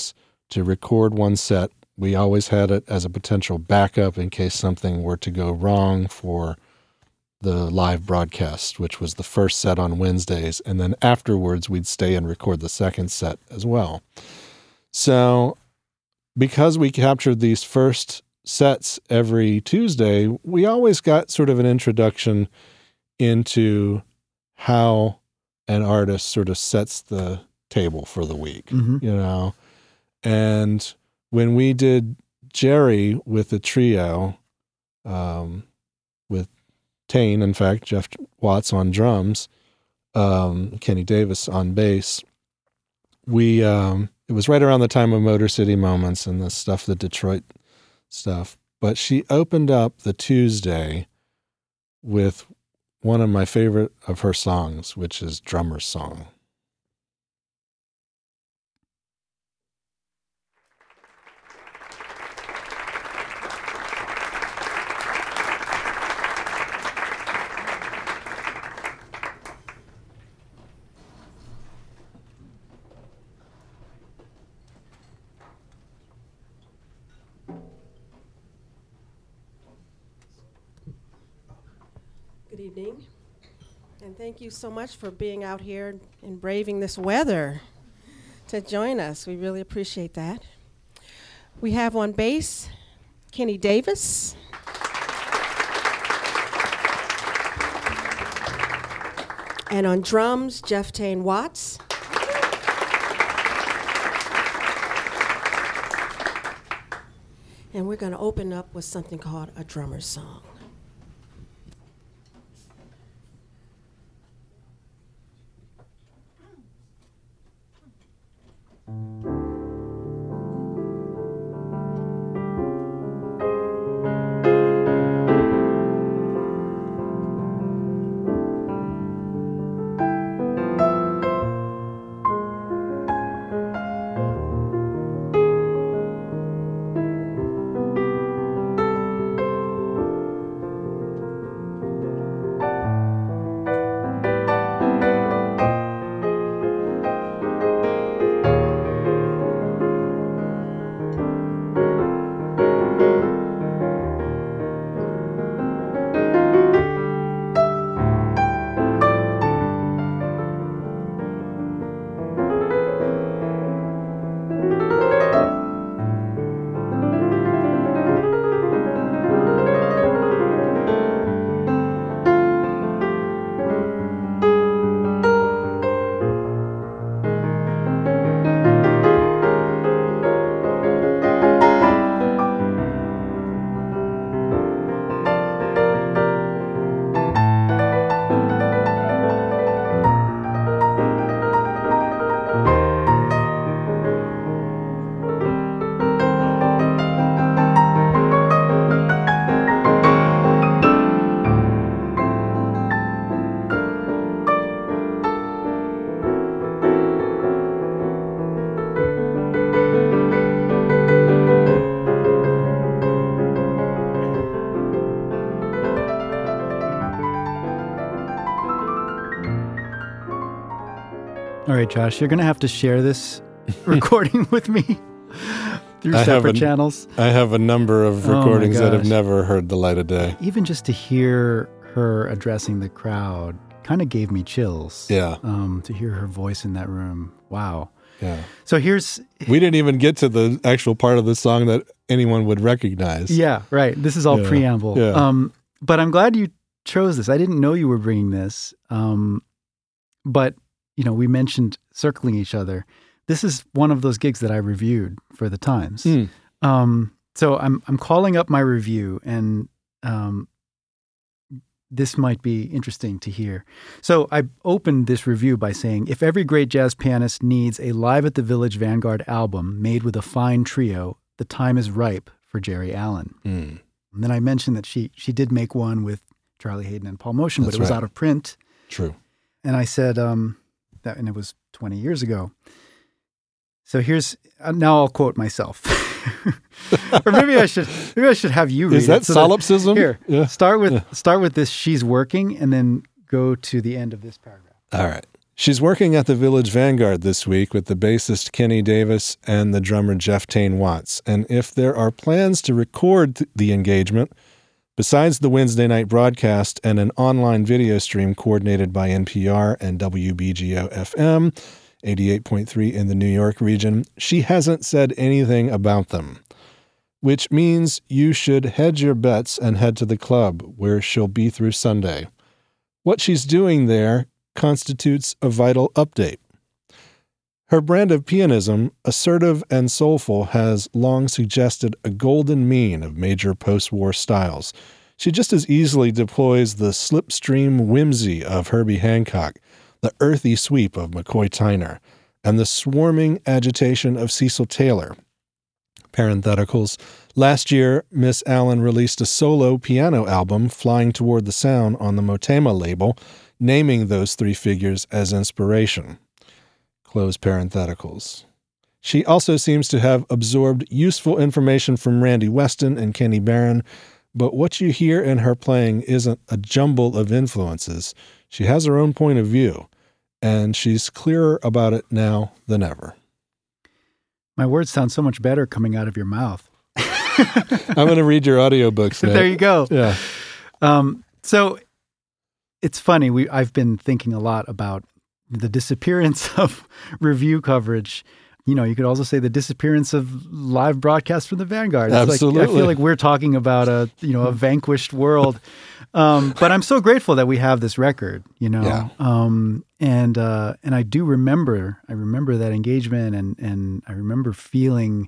to record one set. We always had it as a potential backup in case something were to go wrong for the live broadcast, which was the first set on Wednesdays. And then afterwards, we'd stay and record the second set as well. So because we captured these first sets every Tuesday, we always got sort of an introduction into how an artist sort of sets the table for the week, Mm-hmm. you know? And when we did Jerry with the trio, um, with Tane, in fact, Jeff Watts on drums, um, Kenny Davis on bass, we, um, it was right around the time of Motor City Moments and the stuff, the Detroit stuff. But she opened up the Tuesday with one of my favorite of her songs, which is Drummer's Song. Good evening, and thank you so much for being out here and braving this weather to join us. We really appreciate that. We have on bass Kenny Davis. And on drums, Jeff Tane Watts. And we're going to open up with something called A Drummer's Song. All right, Josh, you're going to have to share this recording with me through I separate a, channels. I have a number of Oh, my recordings that have gosh. never heard the light of day. Even just to hear her addressing the crowd kind of gave me chills. Yeah, Um, to hear her voice in that room. Wow. yeah. So here's, We didn't even get to the actual part of the song that anyone would recognize. yeah, right. This is all Yeah, preamble. yeah. Um, but I'm glad you chose this. I didn't know you were bringing this. Um, but, you know, we mentioned circling each other. This is one of those gigs that I reviewed for the Times. Hmm. Um, so I'm I'm calling up my review, and um, this might be interesting to hear. So I opened this review by saying, if every great jazz pianist needs a Live at the Village Vanguard album made with a fine trio, the time is ripe for Jerry Allen. Hmm. And then I mentioned that she she did make one with Charlie Hayden and Paul Motian, but That's it was right. out of print. True. And I said, um, that, and it was twenty years ago. So here's, uh, now I'll quote myself. Or maybe I should, maybe I should have you read Is that it. so solipsism? Here, Yeah. start with, Yeah. start with this, she's working, and then go to the end of this paragraph. All right. She's working at the Village Vanguard this week with the bassist Kenny Davis and the drummer Jeff Tane Watts. And if there are plans to record th- the engagement, besides the Wednesday night broadcast and an online video stream coordinated by N P R and W B G O F M, eighty-eight point three in the New York region, she hasn't said anything about them. Which means you should hedge your bets and head to the club, where she'll be through Sunday. What she's doing there constitutes a vital update. Her brand of pianism, assertive and soulful, has long suggested a golden mean of major post-war styles. She just as easily deploys the slipstream whimsy of Herbie Hancock, the earthy sweep of McCoy Tyner, and the swarming agitation of Cecil Taylor. Parentheticals. Last year, Miss Allen released a solo piano album, Flying Toward the Sound, on the Motema label, naming those three figures as inspiration. Close parentheticals. She also seems to have absorbed useful information from Randy Weston and Kenny Barron, but what you hear in her playing isn't a jumble of influences. She has her own point of view, and she's clearer about it now than ever. My words sound so much better coming out of your mouth. I'm going to read your audiobooks now. There you go. Yeah. Um, so it's funny. We I've been thinking a lot about the disappearance of review coverage. You know, you could also say the disappearance of live broadcasts from the Vanguard. It's Absolutely. Like, I feel like we're talking about a, you know, a vanquished world. Um, but I'm so grateful that we have this record, you know. Yeah. Um, and uh, and I do remember, I remember that engagement, and and I remember feeling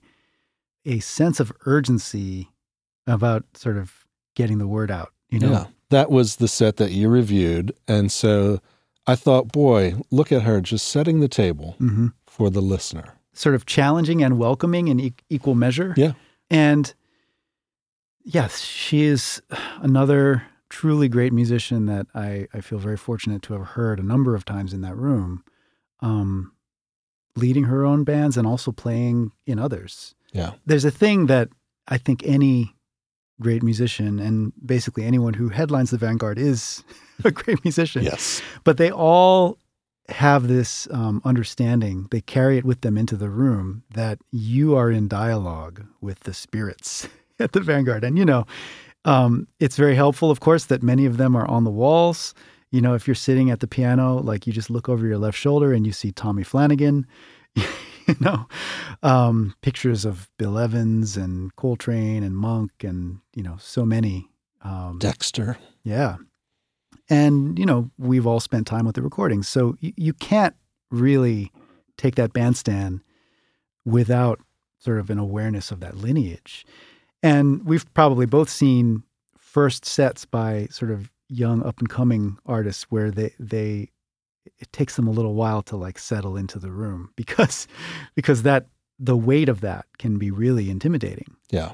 a sense of urgency about sort of getting the word out, you know. Yeah. That was the set that you reviewed, and so I thought, boy, look at her just setting the table Mm-hmm. for the listener. Sort of challenging and welcoming in e- equal measure. Yeah. And yes, she is another truly great musician that I, I feel very fortunate to have heard a number of times in that room, um, leading her own bands and also playing in others. Yeah. There's a thing that I think any great musician, and basically anyone who headlines the Vanguard, is a great musician. Yes. But they all have this um, understanding, they carry it with them into the room, that you are in dialogue with the spirits at the Vanguard. And, you know, um, it's very helpful, of course, that many of them are on the walls. You know, if you're sitting at the piano, like you just look over your left shoulder and you see Tommy Flanagan, you know, um, pictures of Bill Evans and Coltrane and Monk and, you know, so many. Um, Dexter. Yeah. And, you know, we've all spent time with the recordings. So you, you can't really take that bandstand without sort of an awareness of that lineage. And we've probably both seen first sets by sort of young up and coming artists where they, they, it takes them a little while to like settle into the room because, because that, the weight of that can be really intimidating. Yeah.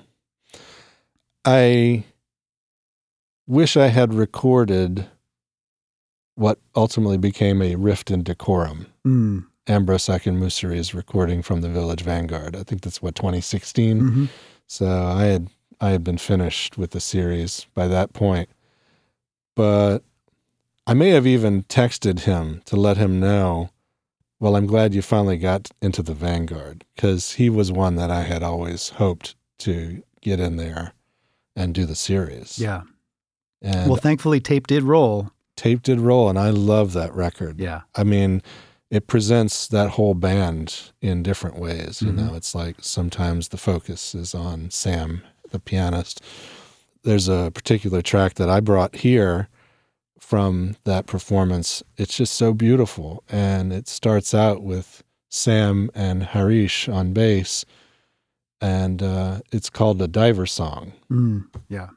I wish I had recorded what ultimately became a Rift in Decorum. Mm. Ambrose Akinmusiri's recording from the Village Vanguard. I think that's what, twenty sixteen. Mm-hmm. So I had I had been finished with the series by that point. But I may have even texted him to let him know, well, I'm glad you finally got into the Vanguard, because he was one that I had always hoped to get in there and do the series. Yeah. And Well, thankfully tape did roll. tape did roll, and I love that record. Yeah. I mean, it presents that whole band in different ways. You Mhm. know, it's like sometimes the focus is on Sam, the pianist. There's a particular track that I brought here from that performance. It's just so beautiful. And it starts out with Sam and Harish on bass, and uh, it's called a diver song. Mm. Yeah.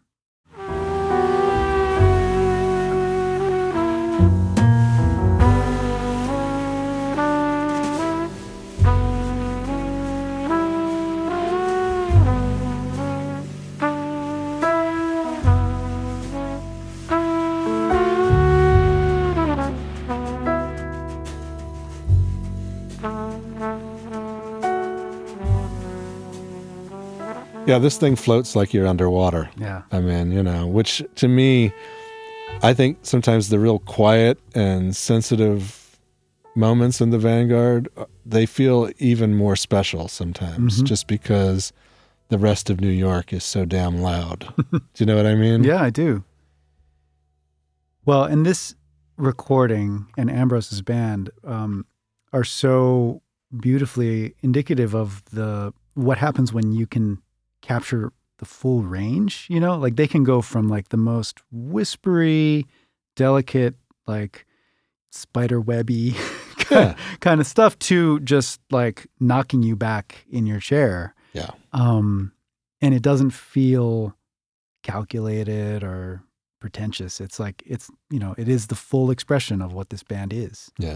Yeah, this thing floats like you're underwater. Yeah. I mean, you know, which to me, I think sometimes the real quiet and sensitive moments in the Vanguard, they feel even more special sometimes, Mm-hmm. just because the rest of New York is so damn loud. Do you know what I mean? Yeah, I do. Well, and this recording and Ambrose's band um, are so beautifully indicative of the what happens when you can capture the full range. You know, like they can go from like the most whispery, delicate, like spider webby Yeah. kind of stuff to just like knocking you back in your chair. Yeah. Um, and it doesn't feel calculated or pretentious. It's like, it's, you know, it is the full expression of what this band is. Yeah.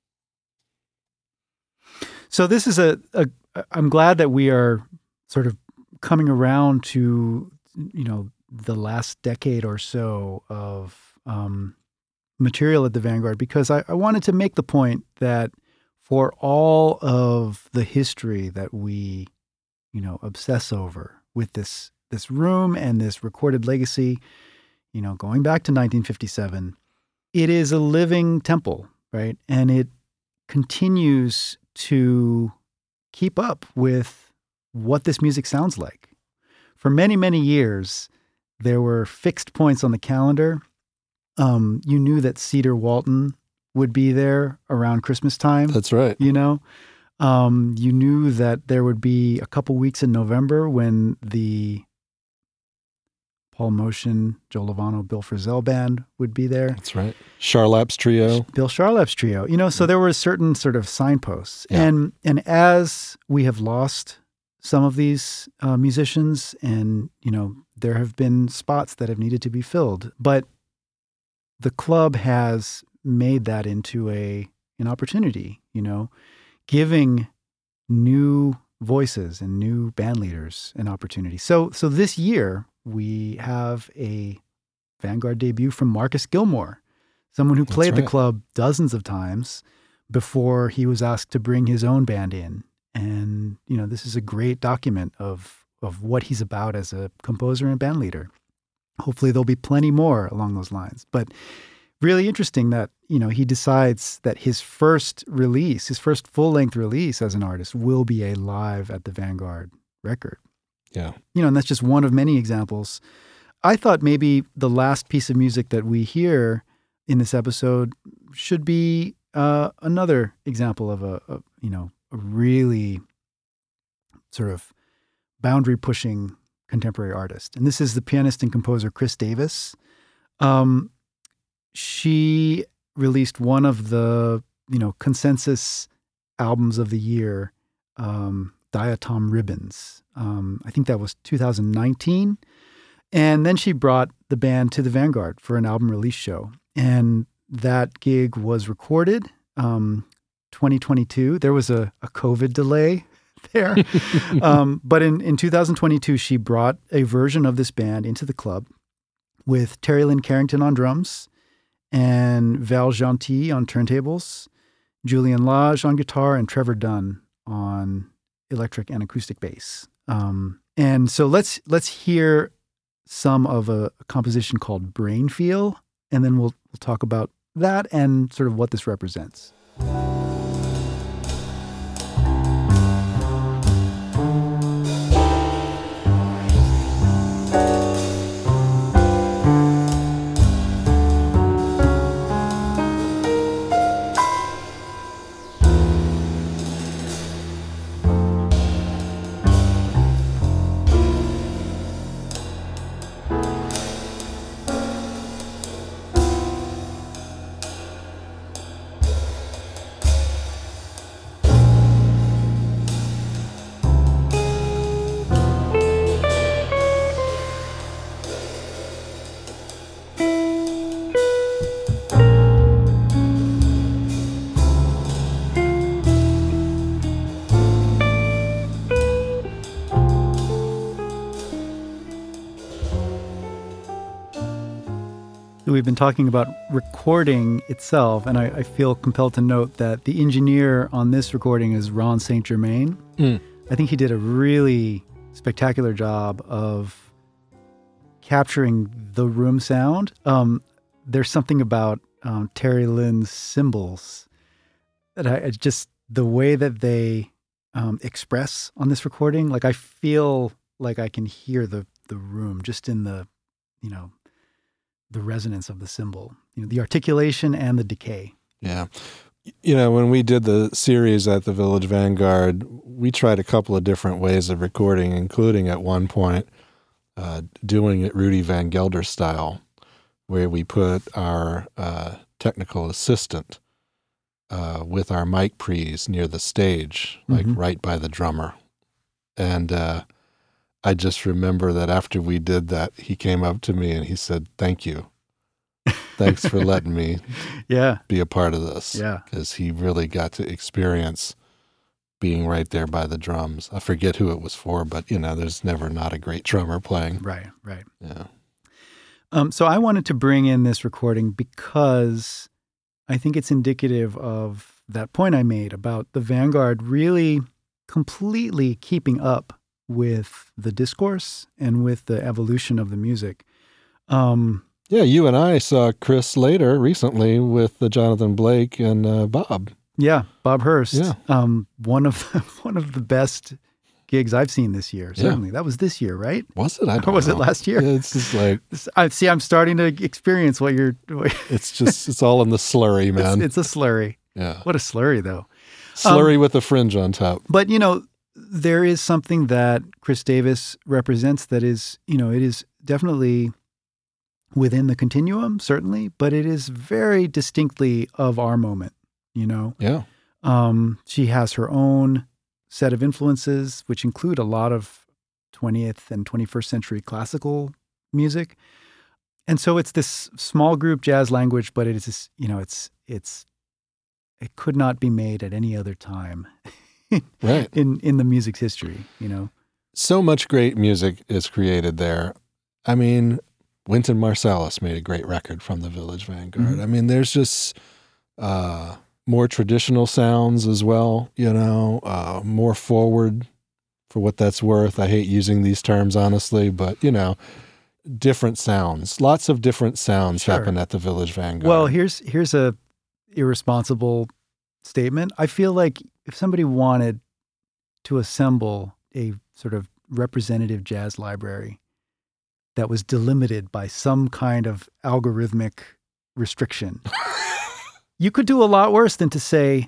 So this is a, a I'm glad that we are sort of coming around to, you know, the last decade or so of um, material at the Vanguard, because I, I wanted to make the point that for all of the history that we, you know, obsess over with this this room and this recorded legacy, you know, going back to nineteen fifty-seven, it is a living temple, right? And it continues to keep up with what this music sounds like. For many, many years, there were fixed points on the calendar. Um, you knew that Cedar Walton would be there around Christmas time. That's right. You know, um, you knew that there would be a couple weeks in November when the Paul Motion, Joe Lovano, Bill Frisell band would be there. That's right. Charlap's Trio. Bill Charlap's Trio. You know, so there were certain sort of signposts. Yeah. And and as we have lost some of these uh, musicians, and, you know, there have been spots that have needed to be filled, but the club has made that into a an opportunity, you know, giving new voices and new band leaders an opportunity. So so this year we have a Vanguard debut from Marcus Gilmore, someone who That's played the right. club dozens of times before he was asked to bring his own band in. And, you know, this is a great document of of what he's about as a composer and band leader. Hopefully there'll be plenty more along those lines. But really interesting that, you know, he decides that his first release, his first full-length release as an artist will be a live at the Vanguard record. Yeah. You know, and that's just one of many examples. I thought maybe the last piece of music that we hear in this episode should be uh, another example of a, a, you know, a really sort of boundary-pushing contemporary artist. And this is the pianist and composer Chris Davis. Um, she released one of the, you know, consensus albums of the year, um, Diatom Ribbons. Um, I think that was two thousand nineteen. And then she brought the band to the Vanguard for an album release show. And that gig was recorded um, twenty twenty-two. There was a, a COVID delay there. um, but in, in two thousand twenty-two, she brought a version of this band into the club with Terry Lynn Carrington on drums and Val Gentil on turntables, Julian Lage on guitar, and Trevor Dunn on electric and acoustic bass. Um, and so let's let's hear some of a, a composition called Brain Feel, and then we'll we'll talk about that and sort of what this represents. We've been talking about recording itself, and I, I feel compelled to note that the engineer on this recording is Ron Saint Germain. Mm. I think he did a really spectacular job of capturing the room sound. Um, there's something about um, Terry Lynn's cymbals that I, I just, the way that they um, express on this recording, like I feel like I can hear the the room just in the, you know, the resonance of the cymbal, you know, the articulation and the decay. Yeah. You know, when we did the series at the Village Vanguard, we tried a couple of different ways of recording, including at one point uh, doing it Rudy Van Gelder style, where we put our uh, technical assistant uh, with our mic pre's near the stage, like Mm-hmm. right by the drummer. And uh, I just remember that after we did that, he came up to me and he said, "Thank you. Thanks for letting me Yeah. be a part of this." Yeah. Because he really got to experience being right there by the drums. I forget who it was for, but, you know, there's never not a great drummer playing. Right. Right. Yeah. Um, so I wanted to bring in this recording because I think it's indicative of that point I made about the Vanguard really completely keeping up with the discourse and with the evolution of the music. Um, Yeah, you and I saw Chris later recently with uh, Jonathan Blake and uh, Bob. yeah, Bob Hurst. Yeah. Um, one of the, one of the best gigs I've seen this year. Yeah. Certainly, that was this year, right? Was it? I don't Or was know. it last year? Yeah, it's just like, This- I see. I'm starting to experience what you're. What, it's just, it's all in the slurry, it's, man. it's a slurry. yeah. What a slurry, though. Slurry with a fringe on top. But, you know, there is something that Chris Davis represents that is, you know, it is definitely within the continuum, certainly, but it is very distinctly of our moment, you know. Yeah. Um, she has her own set of influences, which include a lot of twentieth and twenty-first century classical music. And so it's this small group jazz language, but it is, this, you know, it's, it's, it could not be made at any other time Right. in, in the music's history, you know? So much great music is created there. I mean, Wynton Marsalis made a great record from the Village Vanguard. Mhm. I mean, there's just uh, more traditional sounds as well, you know, uh, more forward for what that's worth. I hate using these terms, honestly, but, you know, different sounds. Lots of different sounds Sure. happen at the Village Vanguard. Well, here's here's a irresponsible statement. I feel like if somebody wanted to assemble a sort of representative jazz library that was delimited by some kind of algorithmic restriction, you could do a lot worse than to say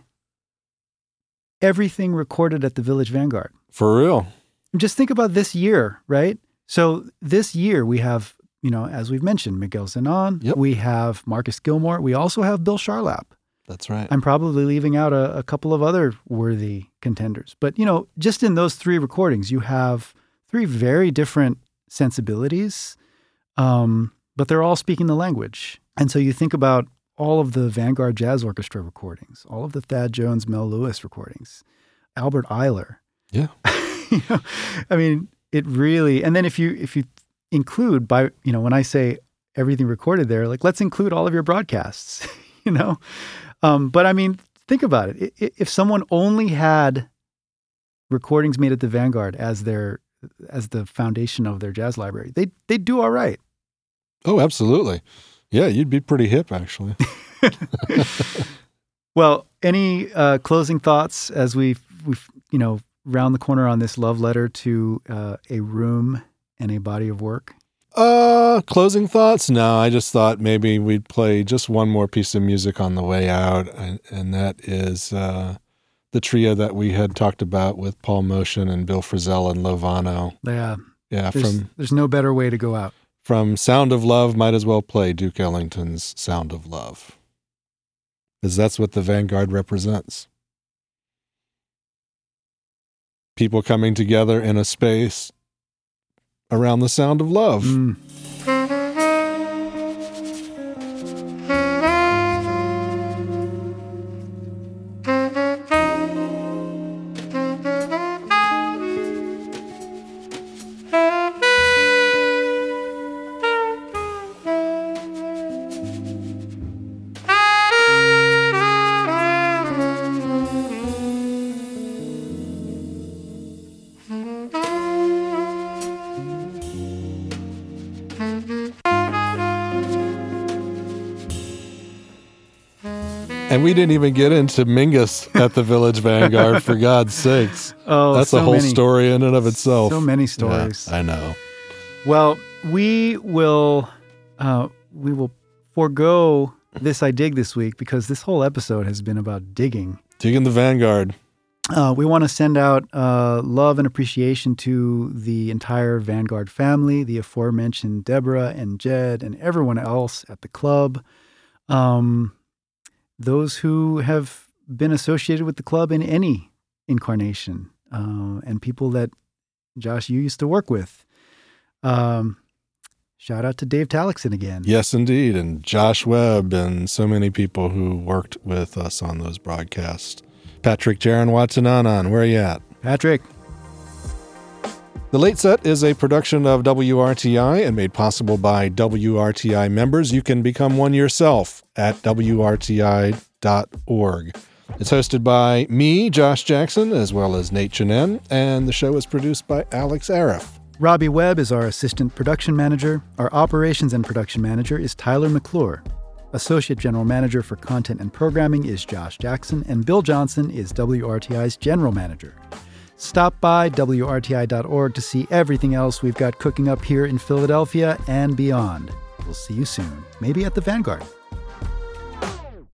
everything recorded at the Village Vanguard. For real. Just think about this year, right? So this year we have, you know, as we've mentioned, Miguel Zenon, Yep. we have Marcus Gilmore, we also have Bill Charlap. That's right. I'm probably leaving out a, a couple of other worthy contenders. But, you know, just in those three recordings, you have three very different sensibilities, um, but they're all speaking the language. And so you think about all of the Vanguard Jazz Orchestra recordings, all of the Thad Jones, Mel Lewis recordings, Albert Eiler. Yeah. You know, I mean, it really, and then if you if you include by, you know, when I say everything recorded there, like let's include all of your broadcasts, you know. Um, but I mean, think about it. I- If someone only had recordings made at the Vanguard as their as the foundation of their jazz library, they they'd do all right. Oh, absolutely. Yeah, you'd be pretty hip, actually. Well, any uh, closing thoughts as we we you know round the corner on this love letter to uh, a room and a body of work? Uh, closing thoughts? No, I just thought maybe we'd play just one more piece of music on the way out, and, and that is uh, the trio that we had talked about with Paul Motion and Bill Frisell and Lovano. Yeah, Yeah, there's, from there's no better way to go out. from Sound of Love, might as well play Duke Ellington's Sound of Love, because that's what the Vanguard represents. People coming together in a space around the sound of love. Mm. And we didn't even get into Mingus at the Village Vanguard, for God's sakes. Oh, That's so a whole many, story in and of itself. So many stories. Yeah, I know. Well, we will uh, we will forego this I Dig this week because this whole episode has been about digging. Digging the Vanguard. Uh, we want to send out uh, love and appreciation to the entire Vanguard family, the aforementioned Deborah and Jed and everyone else at the club. Um, those who have been associated with the club in any incarnation, uh, and people that, Josh, you used to work with. Um, shout out to Dave Talixon again. Yes, indeed. And Josh Webb and so many people who worked with us on those broadcasts. Patrick Jaron Watsananan, where are you at? Patrick. The Late Set is a production of W R T I and made possible by W R T I members. You can become one yourself at W R T I dot org. It's hosted by me, Josh Jackson, as well as Nate Chinen, and the show is produced by Alex Arif. Robbie Webb is our assistant production manager. Our operations and production manager is Tyler McClure. Associate General Manager for Content and Programming is Josh Jackson, and Bill Johnson is W R T I's General Manager. Stop by W R T I dot org to see everything else we've got cooking up here in Philadelphia and beyond. We'll see you soon, maybe at the Vanguard.